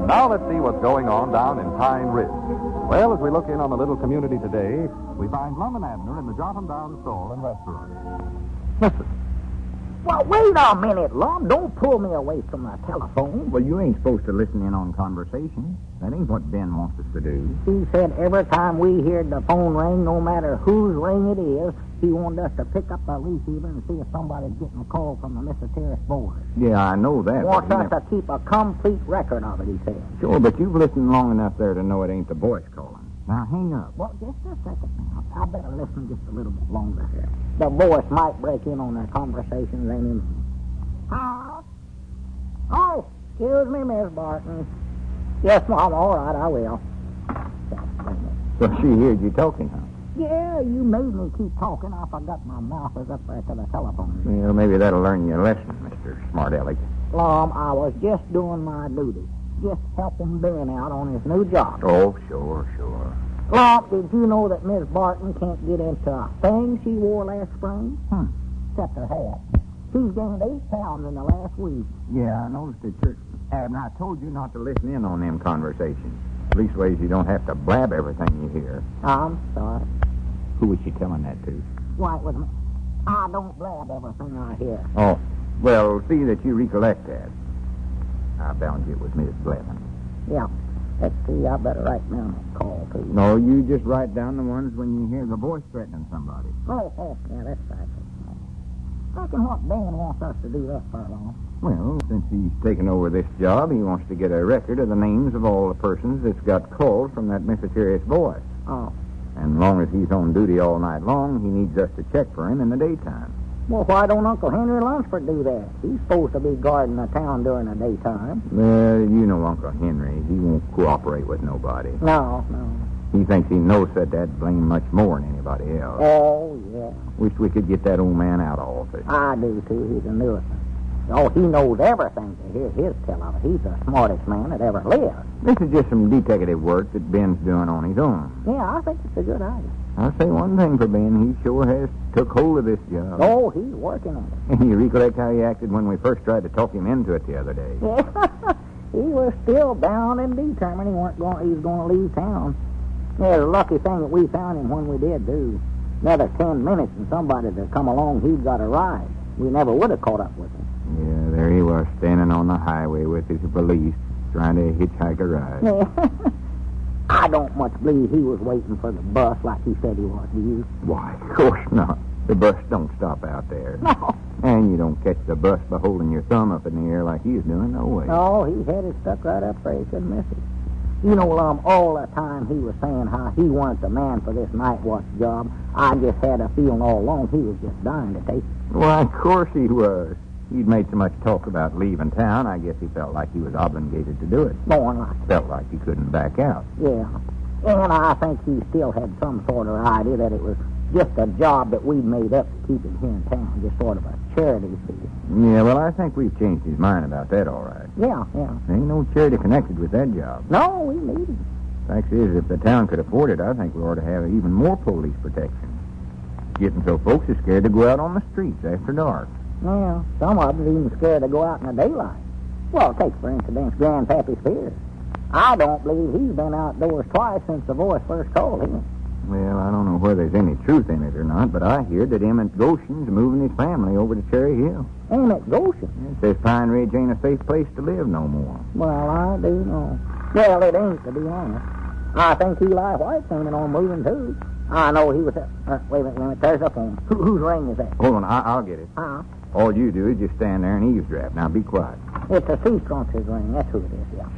Now let's see what's going on down in Pine Ridge. Well, as we look in on the little community today, we find Lum and Abner in the Jotham Down Store and Restaurant. Listen. Well, wait a minute, Lum. Don't pull me away from the telephone. Well, you ain't supposed to listen in on conversation. That ain't what Ben wants us to do. He said every time we heard the phone ring, no matter whose ring it is, he wanted us to pick up the receiver and see if somebody's getting a call from the Mr. Terrace boys. Yeah, I know that. Wants us to keep a complete record of it, he said. Sure, but you've listened long enough there to know it ain't the boys calling. Now, hang up. Well, just a second now. I better listen just a little bit longer here. The voice might break in on their conversations, ain't it? Hello? Oh, excuse me, Miss Barton. Yes, Mom, all right, I will. So she heard you talking, huh? Yeah, you made me keep talking. I forgot my mouth was up there to the telephone. Well, maybe that'll learn you a lesson, Mr. Smart Aleck. Lum, I was just doing my duty. Just helping Ben out on his new job. Oh, sure. Lum, did you know that Miss Barton can't get into a thing she wore last spring? Except her hat. She's gained 8 pounds in the last week. Yeah, I noticed it, sir. Abner, I told you not to listen in on them conversations. Leastways, you don't have to blab everything you hear. I'm sorry. Who was she telling that to? Why, it was me. I don't blab everything I hear. Oh, well, see that you recollect that. I bound you it was Miss Blevin. Yeah. Let's see, I better write down that call, too. No, you just write down the ones when you hear the voice threatening somebody. Oh, yeah, that's right. Reckon what Ben wants us to do that for, Lum? Well, since he's taken over this job, he wants to get a record of the names of all the persons that's got calls from that mysterious voice. Oh. And as long as he's on duty all night long, he needs us to check for him in the daytime. Well, why don't Uncle Henry Lunsford do that? He's supposed to be guarding the town during the daytime. Well, you know Uncle Henry. He won't cooperate with nobody. No. He thinks he knows that blame much more than anybody else. Oh, yeah. Wish we could get that old man out of office. I do, too. He's a nuisance. Oh, he knows everything to hear his tell of it. He's the smartest man that ever lived. This is just some detective work that Ben's doing on his own. Yeah, I think it's a good idea. I'll say one thing for Ben. He sure has took hold of this job. Oh, he's working on it. You recollect how he acted when we first tried to talk him into it the other day? Yeah. He was still bound and determined he was going to leave town. Yeah, the lucky thing that we found him when we did, too. Another 10 minutes and somebody to come along, he'd got a ride. We never would have caught up with him. Yeah, there he was, standing on the highway with his valise, trying to hitchhike a ride. Yeah. I don't much believe he was waiting for the bus like he said he was, do you? Why, of course not. The bus don't stop out there. No. And you don't catch the bus by holding your thumb up in the air like he's doing, no way. No, he had it stuck right up there. He couldn't miss it. You know, all the time he was saying how he wasn't the man for this night watch job, I just had a feeling all along he was just dying to take it. Why, of course he was. He'd made so much talk about leaving town, I guess he felt like he was obligated to do it. Going like that. Felt like he couldn't back out. Yeah. And I think he still had some sort of idea that it was just a job that we'd made up to keep him here in town, just sort of a charity fee. Yeah, well, I think we've changed his mind about that, all right. Yeah. There ain't no charity connected with that job. No, we need him. Fact is, if the town could afford it, I think we ought to have even more police protection. Getting so folks are scared to go out on the streets after dark. Yeah, some of them's even scared to go out in the daylight. Well, take, for instance, Grandpappy Spears. I don't believe he's been outdoors twice since the voice first called him. Well, I don't know whether there's any truth in it or not, but I hear that Emmett Goshen's moving his family over to Cherry Hill. Emmett Goshen? It says Pine Ridge ain't a safe place to live no more. Well, I do know. Well, it ain't, to be honest. I think Eli White's thinking on moving, too. I know he was... wait a minute. There's the phone. Whose ring is that? Hold on, I'll get it. All you do is just stand there and eavesdrop. Now, be quiet. It's a Seastrunker's ring. That's who it is, yeah.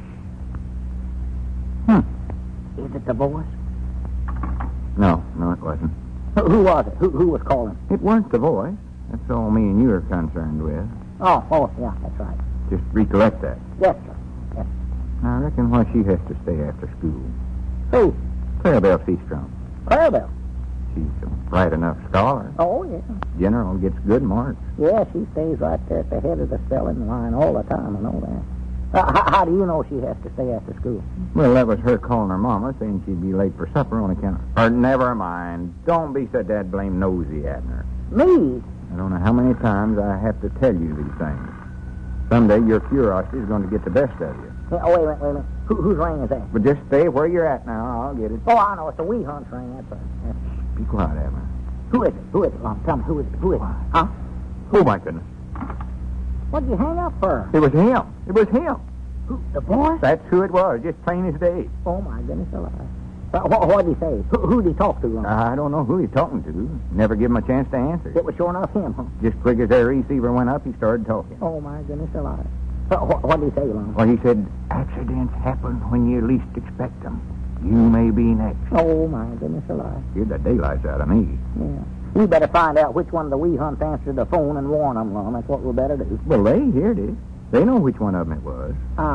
Is it the voice? No, it wasn't. Who was it? Who was calling? It weren't the voice. That's all me and you are concerned with. Oh, yeah, that's right. Just recollect that. Yes, sir. Yes. Now, I reckon why she has to stay after school. Who? Clarabelle Seastrunk. Clarabelle? She's a bright enough scholar. Oh, yeah. General gets good marks. Yeah, she stays right there at the head of the spelling line all the time, I know that. How do you know she has to stay after school? Well, that was her calling her mama, saying she'd be late for supper on account of... Or never mind. Don't be so dad-blame nosy, Abner. Me? I don't know how many times I have to tell you these things. Someday your curiosity is going to get the best of you. Oh, wait a minute. Whose ring is that? But just stay where you're at now. I'll get it. Oh, I know. It's a wee hunt's ring. That's Be quiet, Abner. Who is it? Who is it, Lon? Tell me, who is it? Who is it? Huh? Oh, my goodness. What'd you hang up for? It was him. It was him. Who? The boy? That's who it was, just plain as day. Oh, my goodness alive. What'd he say? Who'd he talk to, Lon? I don't know who he's talking to. Never give him a chance to answer. It was sure enough him, huh? Just quick as that receiver went up, he started talking. Oh, my goodness alive. What'd he say, Lon? Well, he said, accidents happen when you least expect them. You may be next. Oh, my goodness alive. Scared the daylights out of me. Yeah. We better find out which one of the wee hunts answered the phone and warn them, Lon. That's what we better do. Well, they heard it. They know which one of them it was.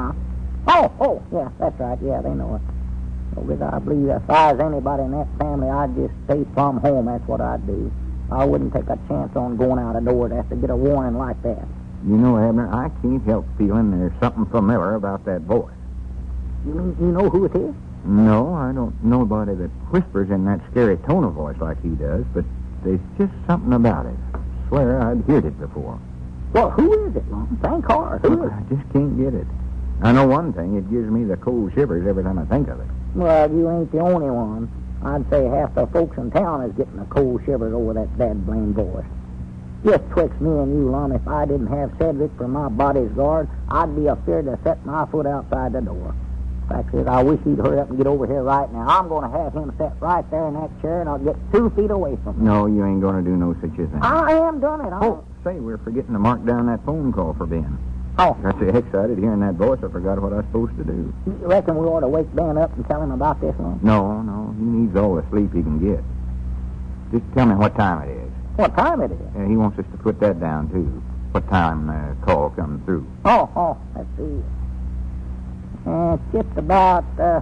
Oh, yeah, that's right. Yeah, they know it. Because I believe if I was anybody in that family, I'd just stay from home. That's what I'd do. I wouldn't take a chance on going out a door to have to get a warning like that. You know, Abner, I can't help feeling there's something familiar about that voice. You mean you know who it is? No, I don't know anybody that whispers in that scary tone of voice like he does, but there's just something about it. I swear I'd heard it before. Well, who is it, Lon? Think hard. Who is it? I just can't get it. I know one thing. It gives me the cold shivers every time I think of it. Well, you ain't the only one. I'd say half the folks in town is getting the cold shivers over that bad blame voice. Just twixt me and you, Lon, if I didn't have Cedric for my body's guard, I'd be afraid to set my foot outside the door. Fact is, I wish he'd hurry up and get over here right now. I'm going to have him sit right there in that chair, and I'll get 2 feet away from him. No, you ain't going to do no such a thing. I am done it. Oh, say, we're forgetting to mark down that phone call for Ben. Oh. Got so excited hearing that voice, I forgot what I was supposed to do. You reckon we ought to wake Ben up and tell him about this one? No, he needs all the sleep he can get. Just tell me what time it is. What time it is? He wants us to put that down, too. What time the call comes through. Oh, let's see. It's just about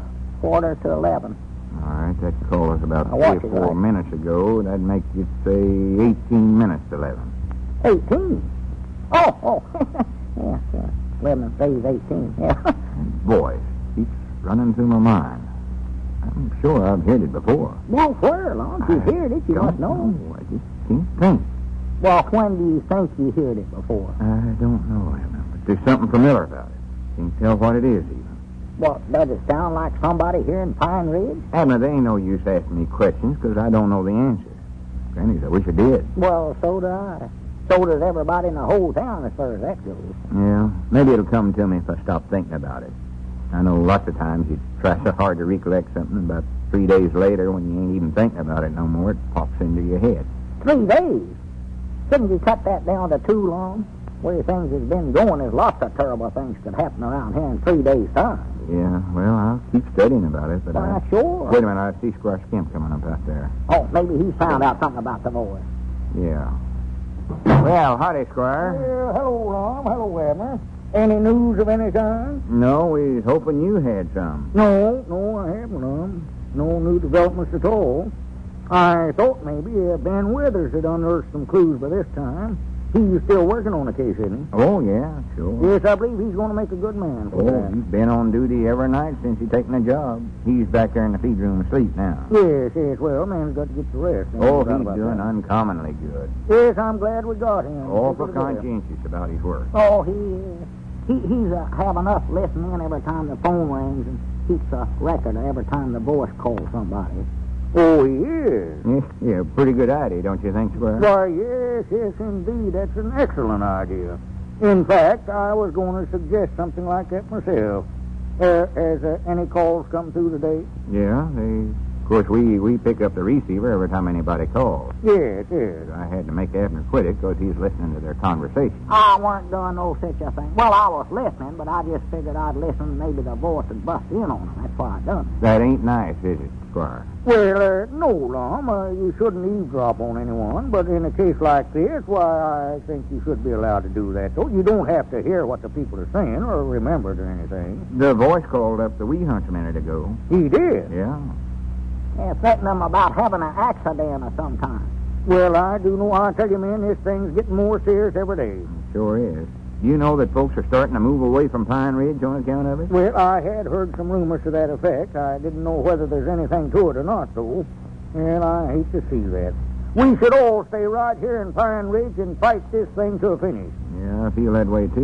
11:15. All right, that call was about watch 3 it, or 4 right? minutes ago. That'd make it, say, 18 minutes to 11. 18? Oh. Yeah, 11 days, 18. Yeah. And boy, keeps running through my mind. I'm sure I've heard it before. Well, where, Lon? You heard it, you must know. I just can't think. Well, when do you think you heard it before? I don't know, Abner, but there's something familiar about it. Can't tell what it is, even. Well, does it sound like somebody here in Pine Ridge? Abner, there ain't no use asking me questions because I don't know the answers. Granny's, I wish I did. Well, so do I. So does everybody in the whole town as far as that goes. Yeah, maybe it'll come to me if I stop thinking about it. I know lots of times you try so hard to recollect something, about 3 days later, when you ain't even thinking about it no more, it pops into your head. 3 days? Couldn't you cut that down to 2 long? Where things has been going, there's lots of terrible things could happen around here in 3 days' time. Yeah, well, I'll keep studying about it, but Why, sure. Wait a minute, I see Squire Skimp coming up out there. Oh, maybe he's found out something about the voice. Yeah. Well, howdy, Squire. Hello, Ron. Hello, Abner. Any news of any kind? No, we was hoping you had some. No, I haven't, none. No new developments at all. I thought maybe Ben Withers had unearthed some clues by this time. He's still working on the case, isn't he? Oh, yeah, sure. Yes, I believe he's going to make a good man for Oh, that. he's been on duty every night since he taken the job. He's back there in the feed room asleep now. Yes, well, man's got to get the rest. Oh, he's doing uncommonly good. Yes, I'm glad we got him. Awful conscientious about his work. Oh, he is. He's have enough listening every time the phone rings and keeps a record of every time the voice calls somebody. Oh, he is. Yeah, pretty good idea, don't you think, Squire? Why, yes, indeed. That's an excellent idea. In fact, I was going to suggest something like that myself. Has any calls come through today? Yeah, of course, we pick up the receiver every time anybody calls. Yes. I had to make Abner quit it because he's listening to their conversation. I weren't doing no such a thing. Well, I was listening, but I just figured I'd listen. Maybe the voice would bust in on him. That's why I done it. That ain't nice, is it, Squire? Well, no, Lum. You shouldn't eavesdrop on anyone, but in a case like this, why, I think you should be allowed to do that, though. You don't have to hear what the people are saying or remember it or anything. The voice called up the wee hunch a minute ago. He did? Yeah. Yeah, threatening them about having an accident of some kind. Well, I do know. I tell you, man, this thing's getting more serious every day. Sure is. Do you know that folks are starting to move away from Pine Ridge on account of it? Well, I had heard some rumors to that effect. I didn't know whether there's anything to it or not, though. And I hate to see that. We should all stay right here in Pine Ridge and fight this thing to a finish. Yeah, I feel that way, too.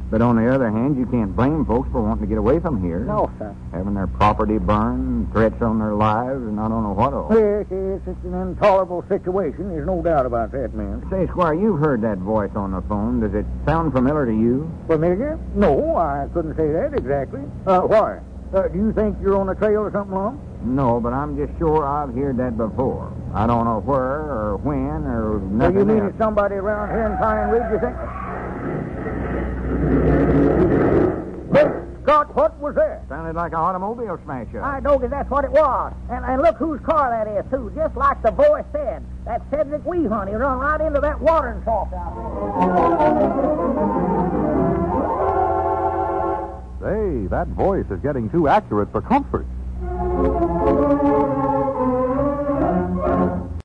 But on the other hand, you can't blame folks for wanting to get away from here. No, sir. Having their property burned, threats on their lives, and I don't know what all. Yes, it's an intolerable situation. There's no doubt about that, man. Say, Squire, you've heard that voice on the phone. Does it sound familiar to you? Familiar? No, I couldn't say that exactly. Why? Do you think you're on the trail or something, Lum? No, but I'm just sure I've heard that before. I don't know where or when or nothing. You mean else. it's somebody around here in Pine Ridge, you think? But, Scott, what was that? Sounded like an automobile smash-up. I know that's what it was. And look whose car that is, too. Just like the voice said. That's Cedric Weehunt. He run right into that watering trough out Say, that voice is getting too accurate for comfort.